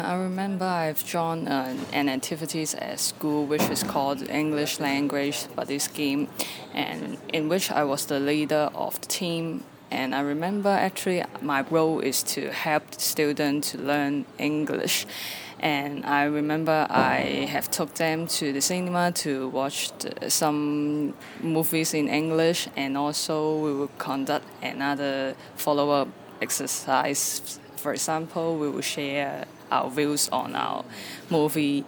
I remember I've joined an activities at school which is called English Language Buddy Scheme, and in which I was the leader of the team. And I remember actually my role is to help the student to learn English. And I remember I have took them to the cinema to watch some movies in English, and also we will conduct another follow-up exercise. For example, we will share our views on our movie.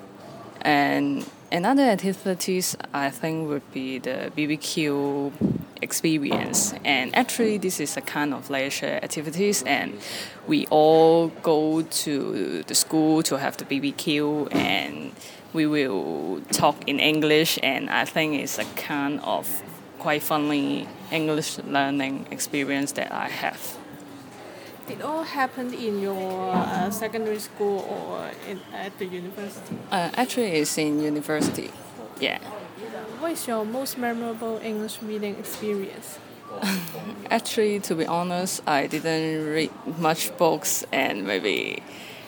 And another activities I think would be the BBQ experience. And actually, this is a kind of leisure activities, and we all go to the school to have the BBQ, and we will talk in English. And I think it's a kind of quite funny English learning experience that I have. It all happened in your secondary school or at the university? Actually, it's in university. Yeah. What is your most memorable English reading experience? Actually, to be honest, I didn't read much books, and maybe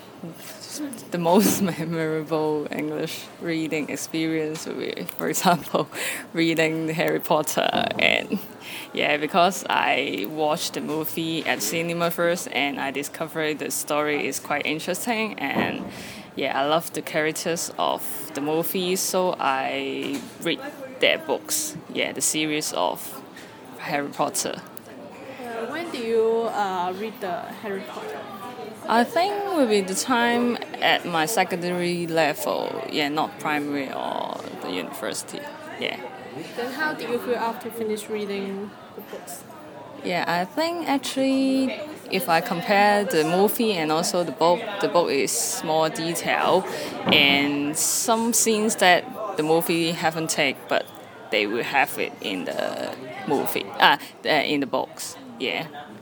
the most memorable English reading experience would be, for example, reading Harry Potter. And yeah, because I watched the movie at cinema first, and I discovered the story is quite interesting, and yeah, I love the characters of the movie, so I read their books. Yeah, the series of Harry Potter. When do you read the Harry Potter? I think will be the time at my secondary level, yeah, not primary or the university, yeah. Then how did you feel after finish reading the books? Yeah, I think actually if I compare the movie and also the book is more detailed, and some scenes that the movie haven't take, but they will have it in the movie, in the books, yeah.